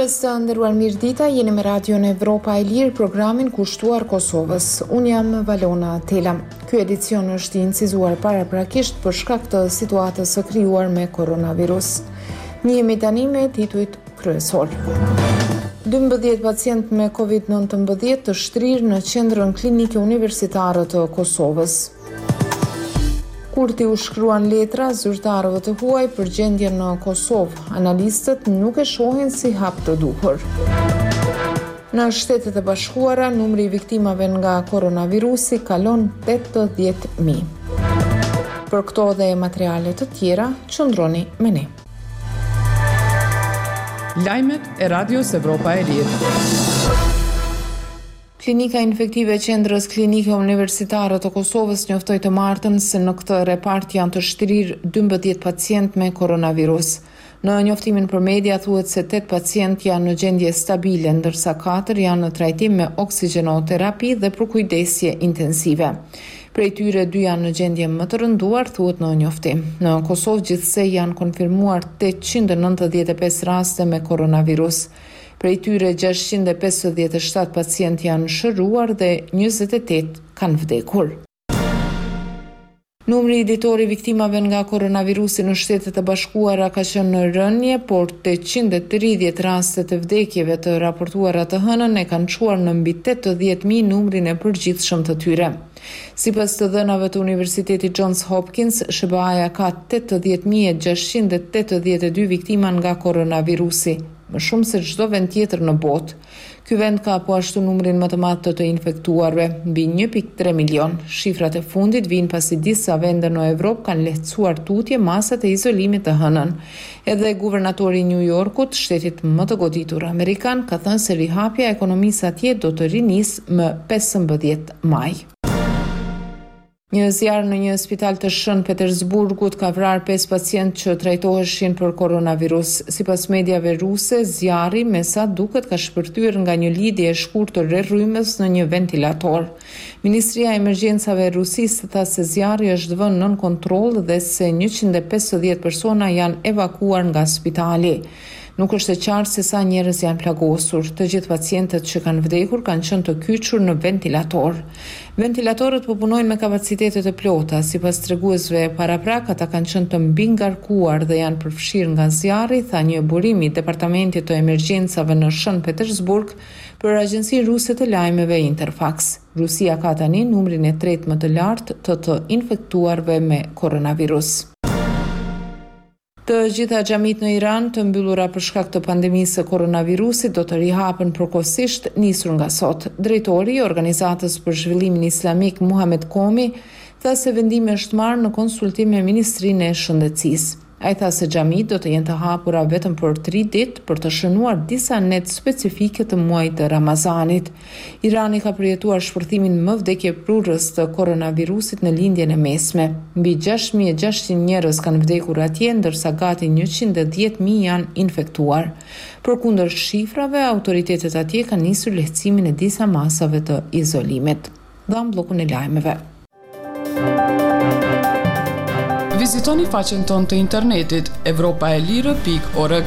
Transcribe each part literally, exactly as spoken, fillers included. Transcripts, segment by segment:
Dëgjues të nderuar, mirëdita, jeni me Radion Evropa e Lirë, programin kushtuar Kosovës. Unë jam Valona Tela. Ky edicion është i incizuar paraprakisht për shkak të situatës së krijuar me koronavirus. Njihemi tani me titujt kryesor. dymbëdhjetë pacient me covid nëntëmbëdhjetë të shtrirë në qendrën klinike universitare të Kosovës. Kurti u shkruan letra zyrtarëve të huaj për gjendjen në Kosovë. Analistët nuk e shohin si hap të duhur. Në Shtetet e Bashkuara, numri i viktimave nga koronavirusi kalon tetëdhjetë mijë. Për këto dhe materiale të tjera, qëndroni me ne. Lajmet e Radios Evropa e Lirë. Klinika infektive e Qendrës Klinike Universitare të Kosovës njoftoi të martën se në këtë repart janë të shtrirë dymbëdhjetë pacient me koronavirus. Në njoftimin për media thuhet se tetë pacient janë në gjendje stabile, ndërsa katër janë në trajtim me oksigenoterapi dhe për kujdesje intensive. Prej tyre dy janë në gjendje më të rënduar, thuhet në njoftim. Në Kosovë gjithsej janë konfirmuar tetëqind e nëntëdhjetë e pesë raste me koronavirus. Prej tyre gjashtëqind e pesëdhjetë e shtatë pacient janë shëruar dhe njëzet e tetë kanë vdekur. Numri i ditori viktimave nga koronavirusi në Shtetet e Bashkuara ka qenë në rënje, por tetëqind e tridhjetë rastet e vdekjeve të raportuara të hënën e kanë çuar në mbi tetëdhjetë mijë numrin e përgjithshëm të tyre. Sipas të dhënave të Universitetit Johns Hopkins, S B A-ja ka tetëdhjetë mijë e gjashtëqind e tetëdhjetë e dy viktima nga koronavirusi, më shumë se çdo vend tjetër në botë. Ky vend ka po ashtu numrin më të madh të të infektuarve, mbi një pikë tre milion. Shifrat e fundit vijnë pasi disa vende në Evropë kanë lehtësuar tutje masat e izolimit të hënën. Edhe guvernatori i New Yorkut, shtetit më të goditur amerikan, ka thënë se rihapja e ekonomisë atje do të rinisë më pesëmbëdhjetë maj. Një zjarr në një spital të Shën Petersburgut ka vrarë pesë pacientë që trajtoheshin për koronavirus. Sipas mediave ruse, zjarri me sa duket ka shpërthyer nga një lidhje e shkurtër e rrymës në një ventilator. Ministria e Emergjencave e Rusisë tha se zjarri është vënë nën kontroll dhe se njëqind e pesëdhjetë persona janë evakuar nga spitali. Nuk është e qartë se sa njerëz janë plagosur. Të gjithë pacientët që kanë vdekur kanë qenë të kyçur në ventilator. Ventilatorët po punojnë me kapacitete të plota. Sipas treguesve paraprak, ata kanë qenë të mbingarkuar dhe janë përfshirë nga zjarri, tha një burim i Departamentit të Emergjencave në Shën Petersburg për agjencinë ruse të lajmeve Interfax. Rusia ka tani numrin e tretë më të lartë të të infektuarve me koronavirus. Të gjitha xhamit në Iran të mbyllura për shkak të pandemisë së koronavirusit do të rihapen përkohësisht nisur nga sot. Drejtori i Organizatës për Zhvillimin Islamik Muhamet Komi tha se vendimi është marrë në konsultim me Ministrinë e Shëndetësisë. Ai tha se xhamit do të jenë të hapura vetëm për tri ditë për të shënuar disa net specifike të muajit të Ramazanit. Irani ka përjetuar shpërthimin më vdekjeprurës të koronavirusit në lindjen e mesme. Mbi gjashtë mijë e gjashtëqind njerëz kanë vdekur atje, ndërsa gati njëqind e dhjetë mijë janë infektuar. Përkundër shifrave, autoritetet atje kanë nisur lehtësimin e disa masave të izolimit. Dham bllokun e lajmeve. Vizitoni faqen tonë të internetit evropaelire pikë org.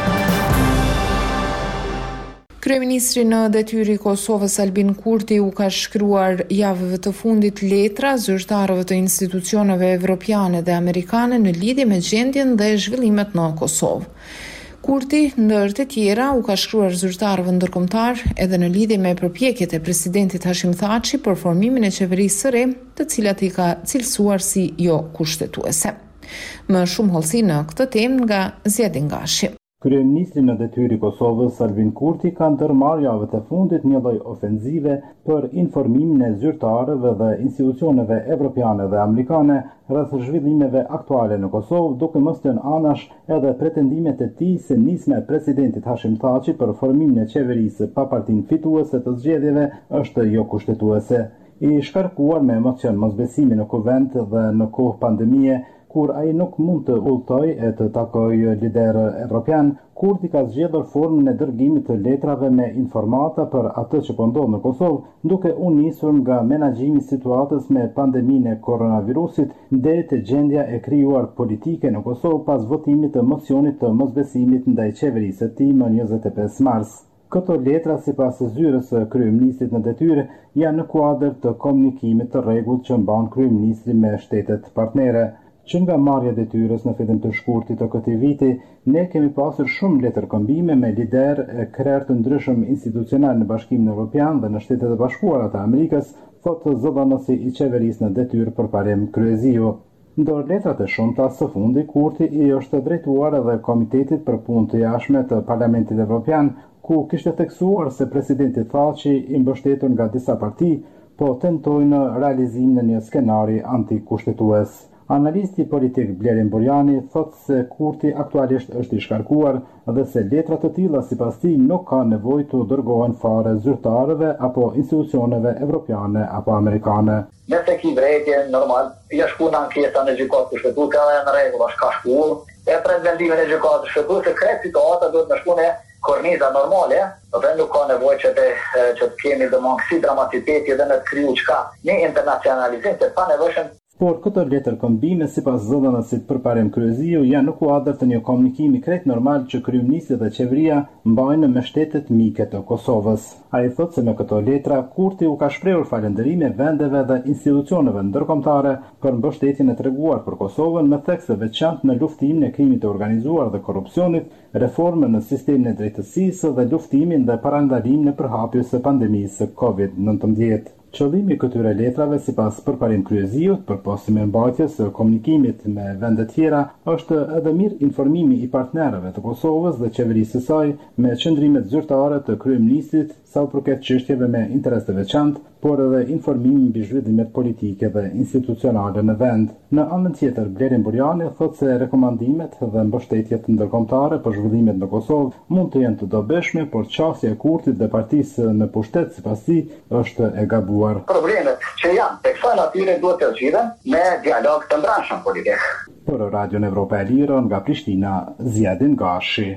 Kryeministri në detyrë i Kosovës Albin Kurti u ka shkruar javëve të fundit letra zyrtarëve të institucioneve evropiane dhe amerikane në lidhje me gjendjen dhe zhvillimet në Kosovë. Kurti, ndër të tjera, u ka shkruar zyrtarëve ndërkombëtar edhe në lidhje me përpjekjet e presidentit Hashim Thaçi për formimin e qeverisë së re, të cilat i ka cilësuar si jo kushtetuese. Më shumë hollësi në këtë temë nga Zjedin Gashi. Kryeministri në detyrë i Kosovës Albin Kurti ka ndërmarrë javët e fundit një lloj ofenzive për informimin e zyrtarëve dhe institucioneve evropiane dhe amerikane rreth zhvillimeve aktuale në Kosovë, duke mos lënë anash edhe pretendimet e tij se nisma e presidentit Hashim Thaçi për formimin e qeverisë pa partinë fituese të zgjedhjeve është jo kushtetuese. I shkarkuar me emocion mosbesimi në kuvent dhe në kohë pandemie, kur ai nuk mund të udhtoj e të takojë liderë evropian, Kurti ka zgjedhur formën e dërgimit të letrave me informata për atë që po ndodh në Kosovë, duke u nisur nga menaxhimi i situatës me pandeminë e koronavirusit deri te gjendja e krijuar politike në Kosovë pas votimit të mocionit të mosbesimit ndaj qeverisë së tij më njëzet e pesë mars. Këto letra, sipas zyrës së kryeministrit në detyrë, janë në kuadër të komunikimit të rregullt që mban kryeministri me shtetet partnere. Që nga marrja detyrës në fillim të shkurtit të këtij viti, ne kemi pasur shumë letërkëmbime me liderë e krerë të ndryshëm institucional në Bashkimin Evropian dhe në Shtetet e Bashkuara të Amerikës, thotë zëdhënësi i qeverisë në detyrë përparim Kryeziu. Ndër letrat e shumta së fundi, Kurti i është drejtuar edhe Komitetit për Punë të Jashtme të Parlamentit Evropian, ku kishte theksuar se presidenti Thaçi, i mbështetur nga disa parti, po tentojnë realizimin e një skenari antikushtetues. Analisti politik Blerin Burjani thotë se Kurti aktualisht është i shkarkuar dhe se letra të tilla sipas tij nuk ka nevojë të dërgohen fare zyrtarëve apo institucioneve evropiane apo amerikane. Nëse ki vrejtje, normal, ja shku në ankesa në gjykatë të shpëtuese dhe në rregull, është ka shku, e pret vendimin e gjykatës të shpëtuese, kretë situata duhet në shku në korniza normale, dhe nuk ka nevojë që të, që të kemi dhe mangësi dramatiteti dhe në të kriju qka një internacionalizim të pa nevojshëm. Por këto letërkëmbime, sipas zëdhënësit përparim Kryeziu, janë në kuadër të një komunikimi krejt normal që kryeministri dhe qeveria mbajnë me shtetet mike të Kosovës. Ai thotë se me këto letra Kurti u ka shprehur falënderime vendeve dhe institucioneve ndërkombëtare për mbështetjen e treguar për Kosovën me theks të veçantë në luftimin e krimit të organizuar dhe korrupsionit, reformën në sistemin e drejtësisë dhe luftimin dhe parandalimin e përhapjes së pandemisë së kovid nëntëmbëdhjetë. Qëllimi i këtyre letrave, sipas përparim Kryeziut, për postime mbajtjes së komunikimit me vende tjera, është edhe mirë informimi i partnerëve të Kosovës dhe qeverisë së saj me qëndrimet zyrtare të kryeministrit sa u përket çështjeve me interes të veçantë, por edhe informimi mbi zhvillimet politike dhe institucionale në vend. Në anën tjetër, Blerin Burjani thotë se rekomandimet dhe mbështetjet ndërkombëtare për zhvillimet në Kosovë mund të jenë të dobishme, por qasja e Kurtit dhe partisë në pushtet sipas tij është e gabuar. Problemet që janë tek sa natyre duhet të zgjidhen me dialog të brendshëm politik. Për Radion Evropa e Lirë nga Prishtina, Ziadin Gashi.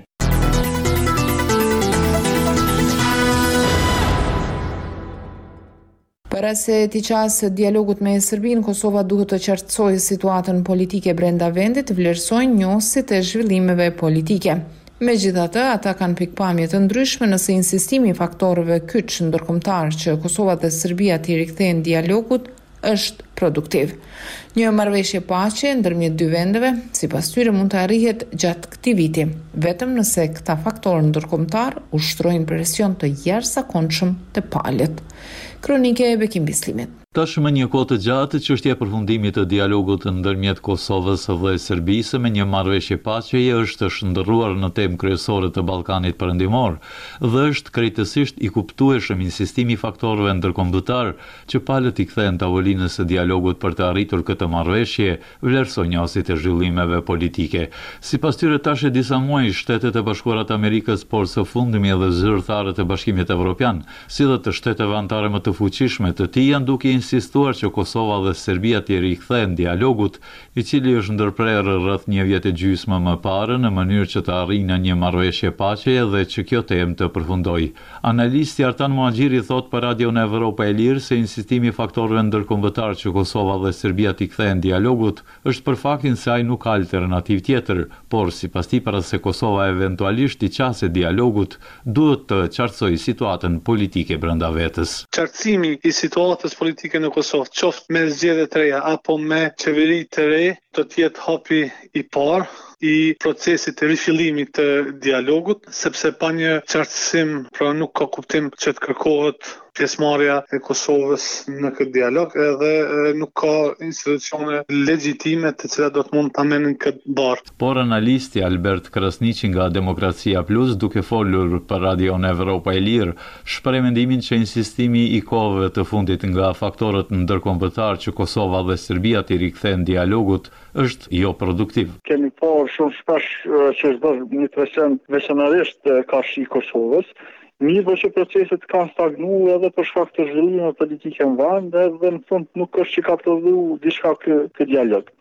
Para se t'i qasë dialogut me Serbinë, Kosova duhet të qartësojë situatën politike brenda vendit, vlerësojnë njohësit e zhvillimeve politike. Megjithatë, ata kanë pikpamje të ndryshme nëse insistimi i faktorëve kyç ndërkombëtar që Kosova dhe Serbia t'i rikthejnë dialogut është produktiv. Një marrëveshje paqe ndërmjet dy vendeve, sipas tyre, mund të arrihet gjatë këtij viti, vetëm nëse këta faktorë ndërkombëtar ushtrojnë presion të jashtëzakonshëm të palët. Kronike e Bekim Bislimit. Tashmë një kohë të gjatë çështja e përfundimit të dialogut ndërmjet Kosovës dhe Serbisë me një marrëveshje paqeje është shndërruar në temë kryesore të Ballkanit Perëndimor dhe është krejtësisht i kuptueshëm insistimi i faktorëve ndërkombëtar që palët i kthehen tavolinës së dialogut për të arritur këtë marrëveshje, vlerësojnë njohësit e zhvillimeve politike. Sipas tyre, tash e disa muaj Shtetet e Bashkuara të Amerikës, por së fundmi edhe zyrtarët e Bashkimit Evropian, si dhe të shteteve anëtare më të fuqishme të tij, janë duke insistuar që Kosova dhe Serbia t'i rikthehen dialogut, i cili është ndërprerë rreth një vjet e gjysmë më parë në mënyrë që të arrijnë një marrëveshje paqeje dhe që kjo temë të përfundojë. Analisti Artan Muhaxhiri thot për Radion Evropa e Lirë se insistimi i faktorëve ndërkombëtar që Kosova dhe Serbia t'i kthehen dialogut është për faktin se ai nuk ka alternativë tjetër, por sipas tij, para se Kosova eventualisht t'i qasë dialogut, duhet të qartësojë situatën politike brenda vetës. Qartësimi i situatës politike në Kosovë, qoftë me zgjedhje të reja apo me qeveri të re, do të jetë hapi i parë i procesit të rifillimit të dialogut, sepse pa një qartësim, pra nuk ka kuptim që të kërkohet pjesëmarrja e Kosovës në këtë dialog, edhe nuk ka institucione legjitime të cilat do të mund ta merrin këtë barë. Por analisti Albert Krasniqi nga Demokracia Plus, duke folur për Radion Evropa e Lirë, shpreh mendimin që insistimi i kohëve të fundit nga faktorët ndërkombëtar që Kosova dhe Serbia t'i rikthehen dialogut është jo produktiv. Kemi parë shumë shpesh që është bërë një presion veçanërisht karshi Kosovës, mirë që proceset kanë stagnu edhe për shkak të zhvillimeve politike në vend, edhe në fund nuk është që ka prodhu diçka kë, kë dialog.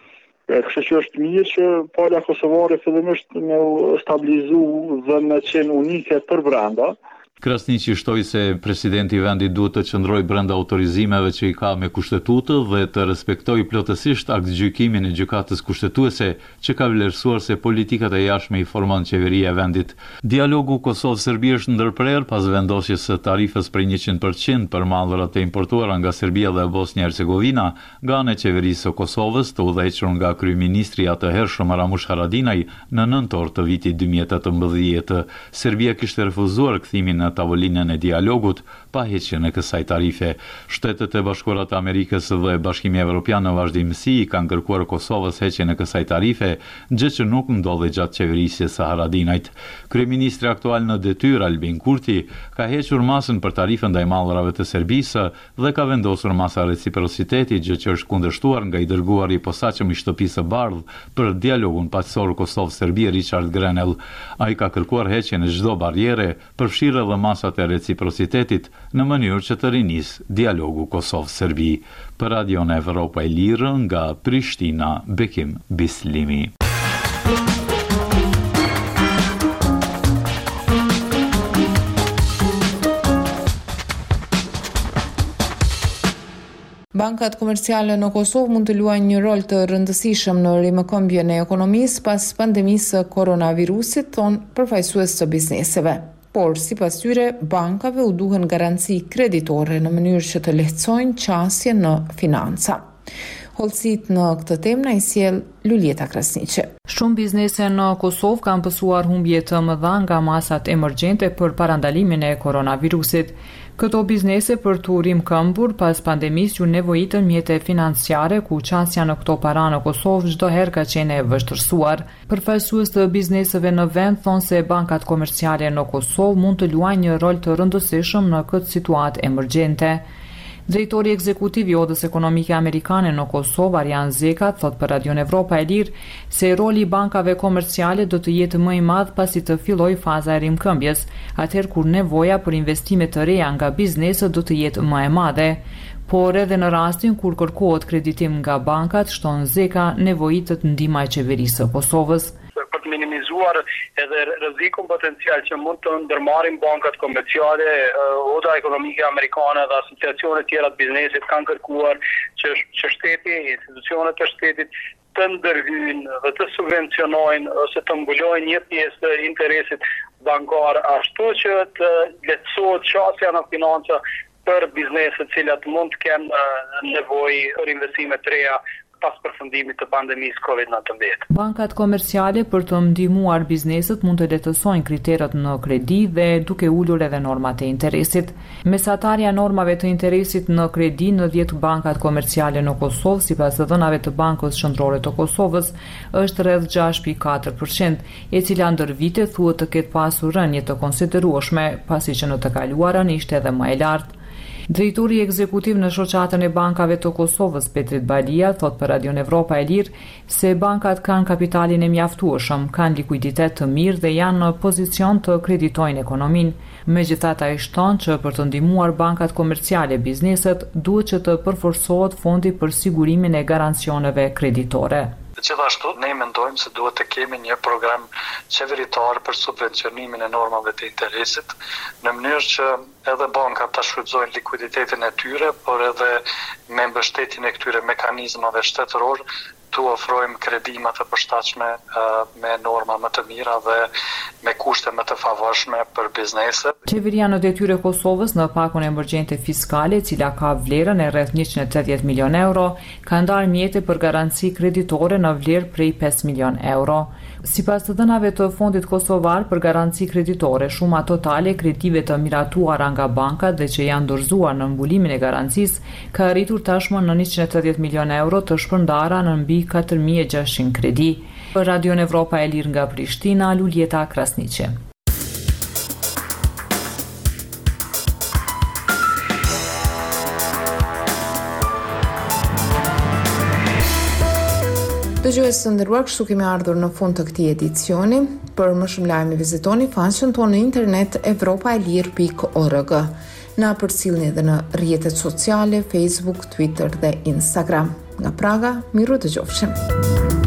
Kështu që është mirë që pala kosovare fillimisht me u stabilizu dhe me qenë unike për brenda. Krasniqi shtoi se presidenti i vendit duhet të qëndrojë brenda autorizimeve që i ka me kushtetutë dhe të respektojë plotësisht aktgjykimin e gjykatës kushtetuese që ka vlerësuar se politikat e jashtme i formon qeveria e vendit. Dialogu Kosovë-Serbi është ndërprer pas vendosjes së tarifës për njëqind përqind për mallrat e importuara nga Serbia dhe Bosnja-Hercegovina nga ana e qeverisë së Kosovës, të udhëhequr nga kryeministri i atëhershëm Ramush Haradinaj në nëntor të vitit dy mijë e tetëmbëdhjetë. Serbia kishte refuzuar kthimin në tavolinën e dialogut pa heqjen e kësaj tarife. Shtetet e Bashkuara të Amerikës dhe Bashkimi Evropian në vazhdimsi i kanë kërkuar Kosovës heqjen e kësaj tarife, gjë që nuk ndodhi gjatë qeverisjes së Haradinajt. Kryeministri aktual në detyrë Albin Kurti ka hequr masën për tarifën ndaj mallrave të Serbisë dhe ka vendosur masa reciprociteti, gjë që është kundërshtuar nga i dërguari i posaçëm i Shtëpisë së Bardhë për dialogun paqësor Kosovë-Serbi Richard Grenell. Ai ka kërkuar heqjen e çdo barriere, përfshirë edhe masat e reciprocitetit në mënyrë që të rinisë dialogu Kosovë-Serbi. Për Radion Evropa e Lirë nga Prishtina, Bekim Bislimi. Bankat komerciale në Kosovë mund të luajnë një rol të rëndësishëm në rimëkëmbjen e ekonomisë pas pandemisë së koronavirusit, thonë përfaqësues të bizneseve. Por, sipas tyre, bankave u duhen garanci kreditore në mënyrë që të lehtësojnë qasjen në financa. Holësit në këtë temë na i sjell Luljeta Krasniqi. Shumë biznese në Kosovë kanë pësuar humbje të mëdha nga masat emergjente për parandalimin e koronavirusit. Këto biznese për të rimëkëmbur pas pandemisë ju nevojitën mjete financiare ku qasja në këto para në Kosovë çdo herë ka qenë e vështirësuar. Përfaqësues të bizneseve në vend thonë se bankat komerciale në Kosovë mund të luajnë një rol të rëndësishëm në këtë situatë emergjente. Drejtori ekzekutiv i Odës Ekonomike Amerikane në Kosovë, Arjan Zeka, thot për Radion Evropa e Lirë se roli i bankave komerciale do të jetë më i madh pasi të fillojë faza e rimkëmbjes, atëherë kur nevoja për investime të reja nga bizneset do të jetë më e madhe. Por edhe në rastin kur kërkohet kreditim nga bankat, shton Zeka, nevojitet ndihma e qeverisë së Kosovës. Për të minimizuar edhe rrezikun potencial që mund të ndërmarrin bankat komerciale, Oda Ekonomike Amerikane dhe asociacionet tjera të biznesit kanë kërkuar që, që shteti, institucionet e shtetit të ndërhyjnë dhe të subvencionojnë ose të mbulojnë një pjesë të interesit bankar, ashtu që të lehtësohet qasja në financa për bizneset cilat mund të kenë nevojë investime të reja pas përfundimit të pandemisë kovid nëntëmbëdhjetë. Bankat komerciale për të ndihmuar bizneset mund të lehtësojnë kriteret në kredi dhe duke ulur edhe normat e interesit. Mesatarja normave të interesit në kredi në dhjetë bankat komerciale në Kosovë, sipas dhënave të Bankës Qendrore të Kosovës, është rreth gjashtë pikë katër përqind, e cila ndër vite thuhet të ketë pasur rënje të konsiderueshme, pasi që në të kaluarën ishte edhe më e lartë. Drejtori ekzekutiv në shoqatën e bankave të Kosovës, Petrit Balia, thot për Radion Evropa e Lirë se bankat kanë kapitalin e mjaftueshëm, kanë likuiditet të mirë dhe janë në pozicion të kreditojnë ekonominë. Megjithatë, ai shton që për të ndihmuar bankat komerciale bizneset, duhet që të përforcohet fondi për sigurimin e garancioneve kreditore. Gjithashtu, ne mendojmë se duhet të kemi një program qeveritar për subvencionimin e normave të interesit, në mënyrë që edhe bankat të shfrytëzojnë likuiditetin e tyre, por edhe me mbështetjen e këtyre mekanizmave shtetëror të ofrojmë kredima të përshtatshme me norma më të mira dhe me kushte më të favorshme për bizneset. Qeveria në detyrë e Kosovës në pakun emergjente fiskale, e cila ka vlerën e rreth njëqind e tetëdhjetë milion euro, ka ndarë mjete për garanci kreditore në vlerë prej pesë milion euro. Sipas të dhënave të Fondit Kosovar për garanci kreditore, shuma totale kreditive të miratuara nga bankat dhe që janë dorëzuar në mbulimin e garancisë ka arritur tashmë në njëqind e tetëdhjetë milion euro të shpërndara në mbi katër mijë e gjashtëqind kredi. Për Radion Evropa e Lirë nga Prishtina, Luljeta Krasniqi. Dëgjues të nderuar, kështu kemi ardhur në fund të këtij edicioni. Për më shumë lajme vizitoni faqen tonë në internet evropaelir pikë org. na përcjellni edhe në rrjetet sociale, Facebook, Twitter dhe Instagram. Nga Praga, miru dëgjofshim.